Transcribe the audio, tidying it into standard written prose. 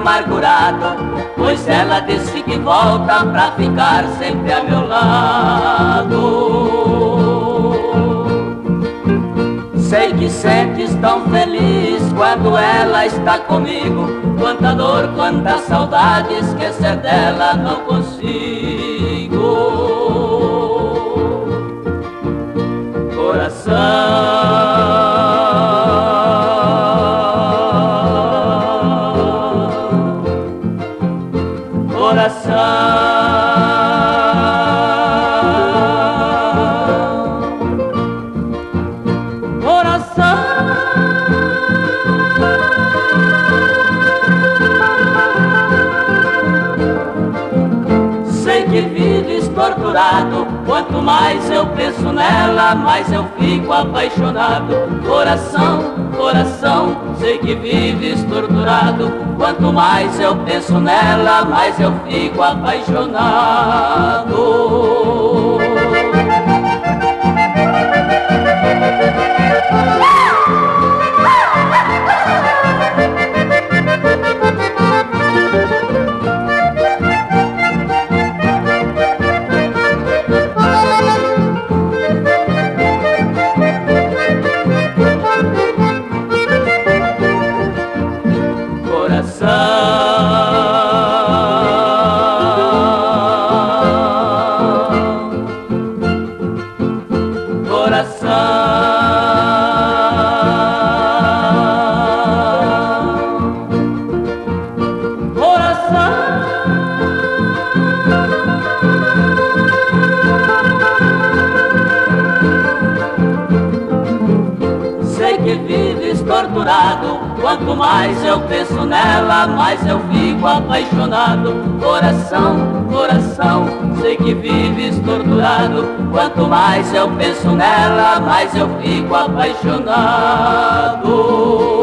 amargurado, pois ela disse que volta pra ficar sempre a meu lado. Sei que sentes tão feliz quando ela está comigo, quanta dor, quanta saudade, esquecer dela não consigo. Sei que vives torturado, quanto mais eu penso nela, mais eu fico apaixonado. Coração, coração, sei que vives torturado, quanto mais eu penso nela, mais eu fico apaixonado. Sei que vives torturado, quanto mais eu penso nela, mais eu fico apaixonado. Coração, coração, sei que vives torturado, quanto mais eu penso nela, mais eu fico apaixonado.